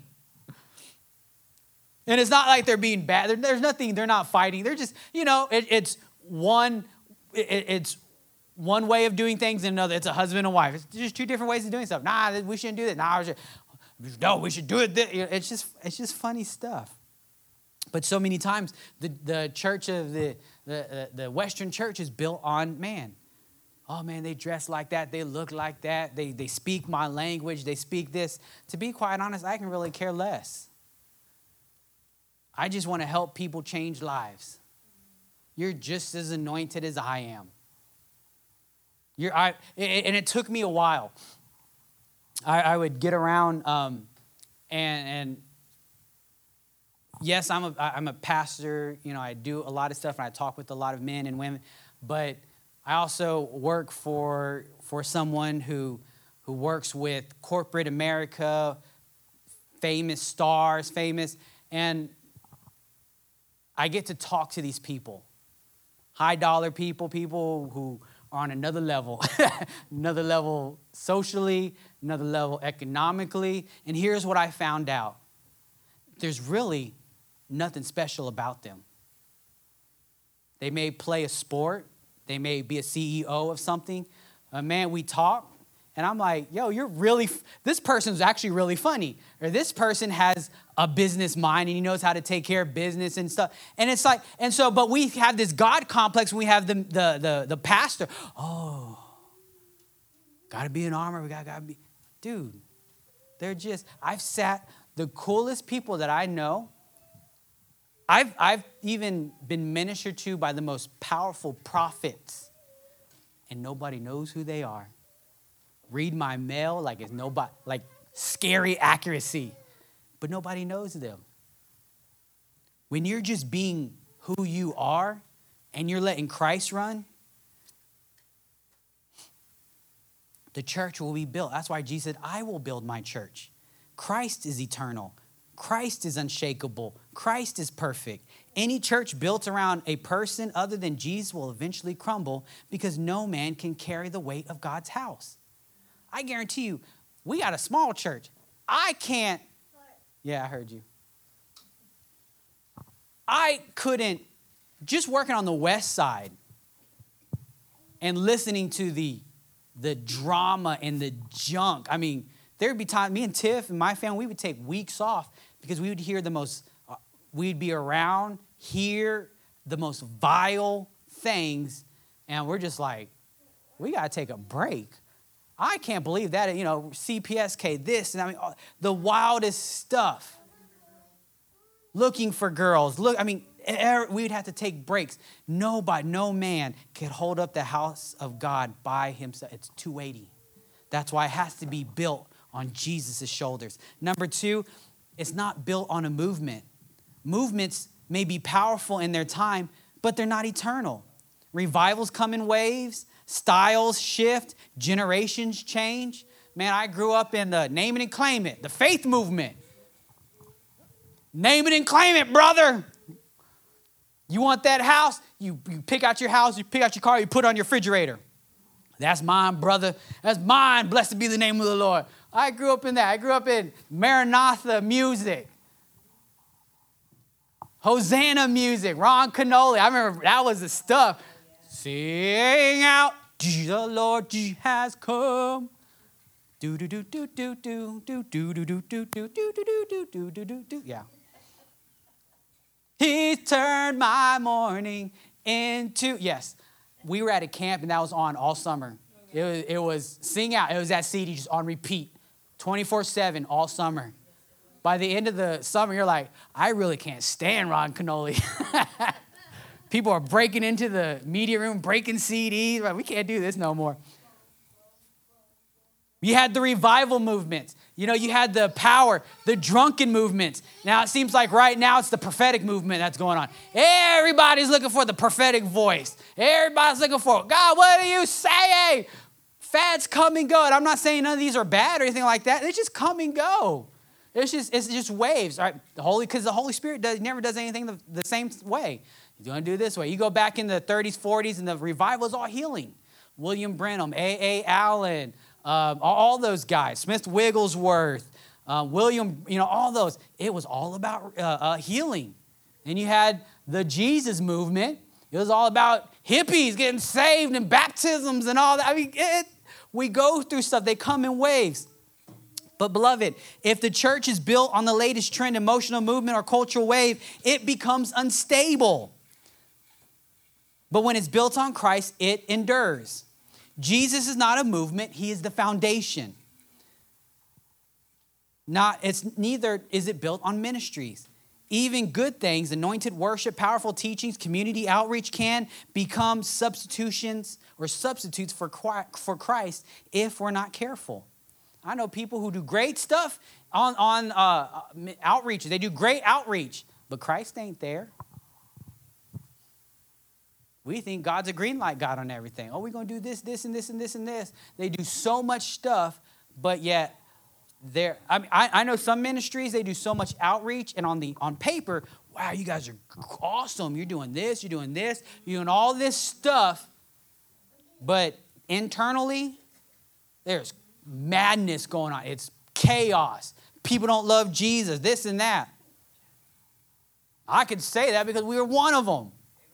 And it's not like they're being bad. There, there's nothing, they're not fighting. They're just, you know, it, it's one, it, it's one way of doing things and another. It's a husband and wife. It's just two different ways of doing stuff. Nah, we shouldn't do that. Nah, we should, no, we should do it. This. It's just, it's just funny stuff. But so many times, the, the church of the, the, the Western church is built on man. Oh, man, they dress like that. They look like that. They, they speak my language. They speak this. To be quite honest, I can really care less. I just want to help people change lives. You're just as anointed as I am. You're, I, and it took me a while. I, I would get around um, and... and Yes, I'm a, I'm a pastor. You know, I do a lot of stuff, and I talk with a lot of men and women. But I also work for for someone who who works with corporate America, famous stars, famous, and I get to talk to these people, high dollar people, people who are on another level, another level socially, another level economically. And here's what I found out: there's really nothing special about them. They may play a sport. They may be a C E O of something. Uh, man, we talk, and I'm like, yo, you're really, f- this person's actually really funny. Or this person has a business mind, and he knows how to take care of business and stuff. And it's like, and so, but we have this God complex when we have the, the, the, the pastor. Oh, got to be in armor. We got to be, dude, they're just, I've sat, the coolest people that I know, I've, I've even been ministered to by the most powerful prophets, and nobody knows who they are. Read my mail like it's nobody, like scary accuracy, but nobody knows them. When you're just being who you are and you're letting Christ run, the church will be built. That's why Jesus said, I will build my church. Christ is eternal. Christ is unshakable. Christ is perfect. Any church built around a person other than Jesus will eventually crumble because no man can carry the weight of God's house. I guarantee you, we got a small church. I can't. Yeah, I heard you. I couldn't, just working on the west side and listening to the, the drama and the junk. I mean, there'd be time, me and Tiff and my family, we would take weeks off because we would hear the most, uh, we'd be around, hear the most vile things, and we're just like, we got to take a break. I can't believe that, you know, C P S K, this, and I mean, the wildest stuff. Looking for girls. Look, I mean, we'd have to take breaks. Nobody, no man could hold up the house of God by himself. It's too weighty. That's why it has to be built on Jesus' shoulders. Number two, it's not built on a movement. Movements may be powerful in their time, but they're not eternal. Revivals come in waves. Styles shift. Generations change. Man, I grew up in the name it and claim it, the faith movement. Name it and claim it, brother. You want that house? You, you pick out your house, you pick out your car, you put it on your refrigerator. That's mine, brother. That's mine. Blessed be the name of the Lord. I grew up in that. I grew up in Maranatha music. Hosanna music. Ron Canoli. I remember that was the stuff. Sing out, the Lord has come. Do do do do do do do do do do do do do do do do do do do. Yeah. He's turned my morning into, yes. We were at a camp and that was on all summer. It was, it was sing out. It was that C D just on repeat, twenty-four seven all summer. By the end of the summer, you're like, I really can't stand Ron Canoli. People are breaking into the media room, breaking C Ds. Like, we can't do this no more. You had the revival movements. You know, you had the power, the drunken movements. Now, it seems like right now it's the prophetic movement that's going on. Everybody's looking for the prophetic voice. Everybody's looking for, God, what are you saying? Fads come and go. And I'm not saying none of these are bad or anything like that. They just come and go. It's just, it's just waves, right? The Holy, because the Holy Spirit does, never does anything the, the same way. You want to do it this way. You go back in the thirties, forties, and the revival is all healing. William Branham, A A. Allen, Um, all those guys, Smith Wigglesworth, uh, William, you know, all those. It was all about uh, uh, healing. And you had the Jesus movement. It was all about hippies getting saved and baptisms and all that. I mean, it, we go through stuff. They come in waves. But beloved, if the church is built on the latest trend, emotional movement, or cultural wave, it becomes unstable. But when it's built on Christ, it endures. Jesus is not a movement, he is the foundation. Not, it's neither is it built on ministries. Even good things, anointed worship, powerful teachings, community outreach can become substitutions or substitutes for for Christ if we're not careful. I know people who do great stuff on, on uh, outreach. They do great outreach, but Christ ain't there. We think God's a green light God on everything. Oh, we're going to do this, this, and this, and this, and this. They do so much stuff, but yet they're, I mean, I, I know some ministries, they do so much outreach, and on the on paper, wow, you guys are awesome. You're doing this, you're doing this, you're doing all this stuff. But internally, there's madness going on. It's chaos. People don't love Jesus, this and that. I could say that because we were one of them.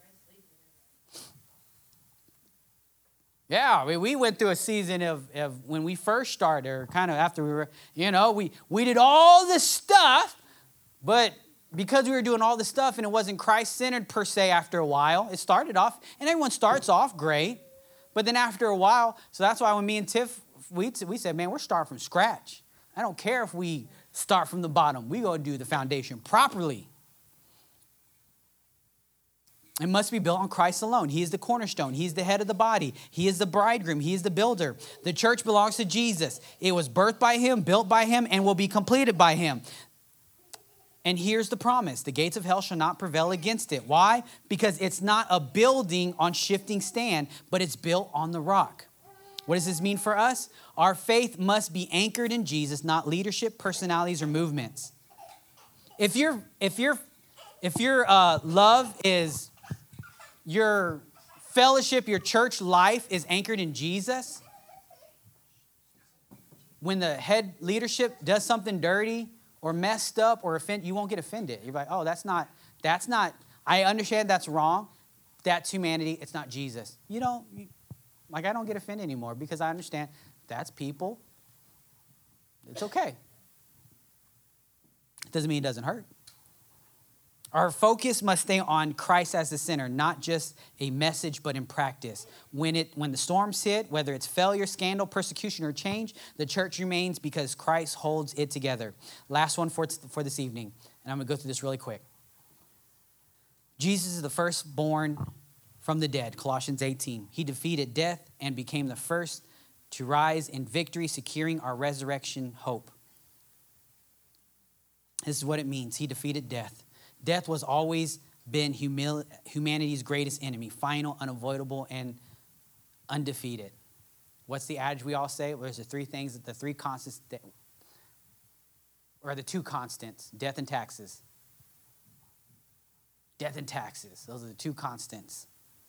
Yeah, we, we went through a season of, of when we first started, or kind of after we were, you know, we, we did all this stuff, but because we were doing all this stuff and it wasn't Christ-centered per se after a while, it started off, and everyone starts off great, but then after a while, so that's why when me and Tiff, we, we said, man, we're starting from scratch. I don't care if we start from the bottom. We go do the foundation properly. It must be built on Christ alone. He is the cornerstone. He is the head of the body. He is the bridegroom. He is the builder. The church belongs to Jesus. It was birthed by him, built by him, and will be completed by him. And here's the promise. The gates of hell shall not prevail against it. Why? Because it's not a building on shifting stand, but it's built on the rock. What does this mean for us? Our faith must be anchored in Jesus, not leadership, personalities, or movements. If your if your if your uh, love is your fellowship, your church life is anchored in Jesus, when the head leadership does something dirty or messed up or offend, you won't get offended. You're like, oh, that's not, that's not, I understand that's wrong. That's humanity. It's not Jesus. You don't, you, like I don't get offended anymore because I understand that's people. It's okay. It doesn't mean it doesn't hurt. Our focus must stay on Christ as the center, not just a message, but in practice. When it, when the storms hit, whether it's failure, scandal, persecution, or change, the church remains because Christ holds it together. Last one for, for this evening, and I'm going to go through this really quick. Jesus is the firstborn from the dead, Colossians eighteen. He defeated death and became the first to rise in victory, securing our resurrection hope. This is what it means. He defeated death. Death was always been humil- humanity's greatest enemy, final, unavoidable, and undefeated. What's the adage we all say? There's the three things, the three constants, that, or the two constants, death and taxes. Death and taxes. Those are the two constants.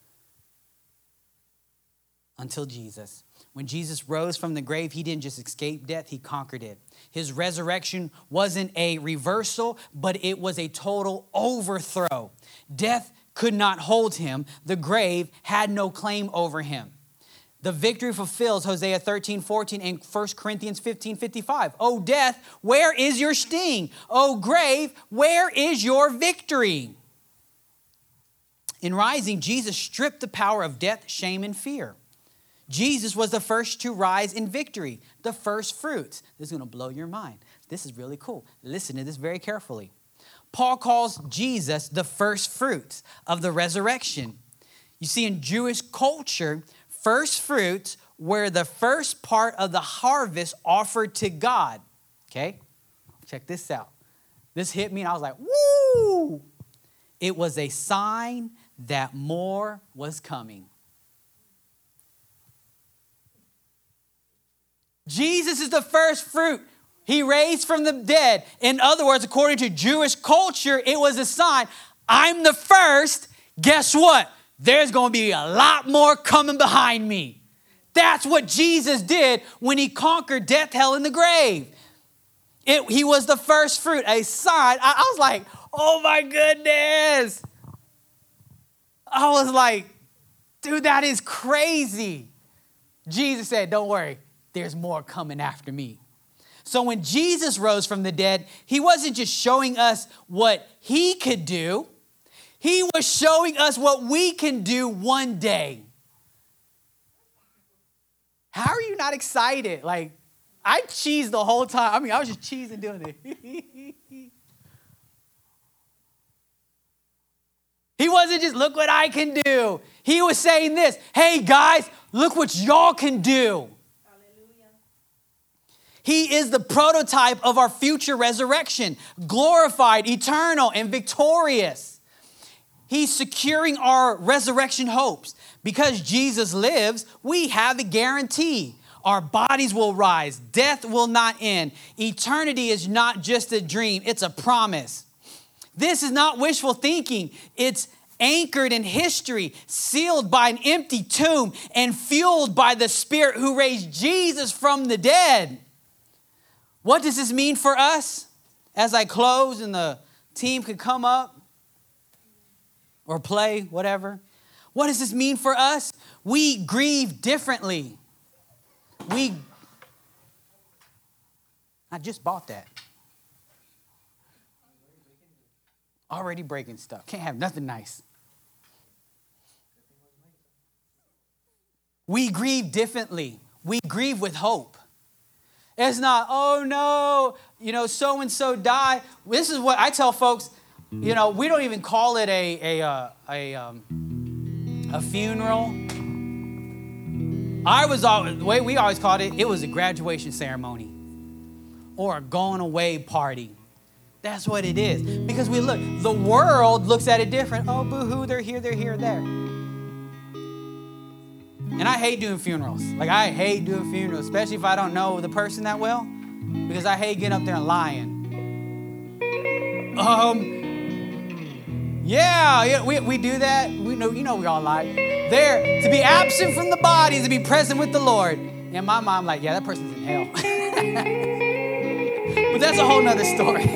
Until Jesus. When Jesus rose from the grave, he didn't just escape death, he conquered it. His resurrection wasn't a reversal, but it was a total overthrow. Death could not hold him. The grave had no claim over him. The victory fulfills Hosea thirteen fourteen and First Corinthians fifteen fifty-five. Oh, death, where is your sting? Oh, grave, where is your victory? In rising, Jesus stripped the power of death, shame, and fear. Jesus was the first to rise in victory, the first fruits. This is going to blow your mind. This is really cool. Listen to this very carefully. Paul calls Jesus the first fruits of the resurrection. You see, in Jewish culture, first fruits were the first part of the harvest offered to God. Okay? Check this out. This hit me and I was like, woo! It was a sign that more was coming. Jesus is the first fruit. He raised from the dead. In other words, according to Jewish culture, it was a sign. I'm the first. Guess what? There's going to be a lot more coming behind me. That's what Jesus did when he conquered death, hell, and the grave. It, he was the first fruit, a sign. I, I was like, oh my goodness. I was like, dude, that is crazy. Jesus said, don't worry. There's more coming after me. So when Jesus rose from the dead, he wasn't just showing us what he could do. He was showing us what we can do one day. How are you not excited? Like, I cheesed the whole time. I mean, I was just cheesing doing it. He wasn't just, look what I can do. He was saying this, hey guys, look what y'all can do. He is the prototype of our future resurrection, glorified, eternal, and victorious. He's securing our resurrection hopes. Because Jesus lives, we have a guarantee. Our bodies will rise. Death will not end. Eternity is not just a dream. It's a promise. This is not wishful thinking. It's anchored in history, sealed by an empty tomb, and fueled by the Spirit who raised Jesus from the dead. What does this mean for us? As I close and the team could come up or play, whatever. What does this mean for us? We grieve differently. We, I just bought that. Already breaking stuff. Can't have nothing nice. We grieve differently. We grieve with hope. It's not, oh no, you know, so-and-so died. This is what I tell folks, you know, we don't even call it a, a, uh, a, um, a funeral. I was always, the way we always called it, it was a graduation ceremony or a going away party. That's what it is. Because we look, the world looks at it different. Oh, boo-hoo, they're here, they're here, there. And I hate doing funerals. Like, I hate doing funerals, especially if I don't know the person that well, because I hate getting up there and lying. Um, yeah, yeah we, we do that. We know, you know we all lie. There, to be absent from the body is to be present with the Lord. And my mom like, yeah, that person's in hell. But that's a whole nother story.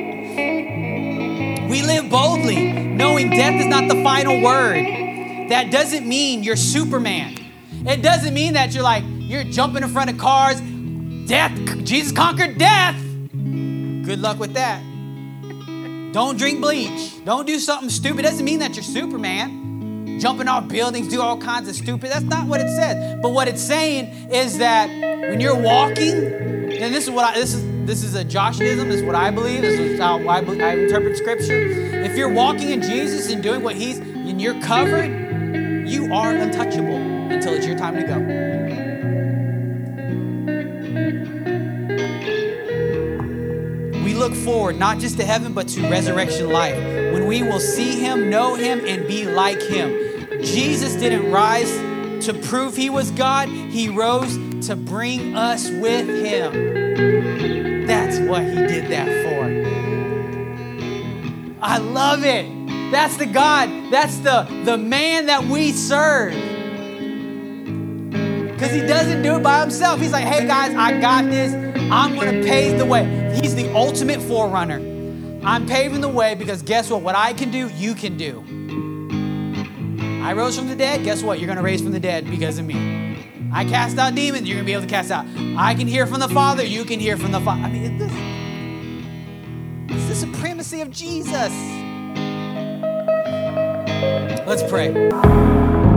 We live boldly, knowing death is not the final word. That doesn't mean you're Superman. It doesn't mean that you're like, you're jumping in front of cars. Death, Jesus conquered death. Good luck with that. Don't drink bleach. Don't do something stupid. It doesn't mean that you're Superman. Jumping off buildings, do all kinds of stupid. That's not what it says. But what it's saying is that when you're walking, and this is what I, this is this is a Joshism. This is what I believe. This is how I, I interpret Scripture. If you're walking in Jesus and doing what He's, and you're covered, you are untouchable until it's your time to go. We look forward not just to heaven, but to resurrection life. When and we will see him, know him, and be like him. Jesus didn't rise to prove he was God. He rose to bring us with him. That's what he did that for. I love it. That's the God. That's the, the man that we serve. Because he doesn't do it by himself. He's like, hey guys, I got this. I'm going to pave the way. He's the ultimate forerunner. I'm paving the way because guess what? What I can do, you can do. I rose from the dead. Guess what? You're going to raise from the dead because of me. I cast out demons. You're going to be able to cast out. I can hear from the Father. You can hear from the Father. I mean, it's, it's the supremacy of Jesus. Let's pray.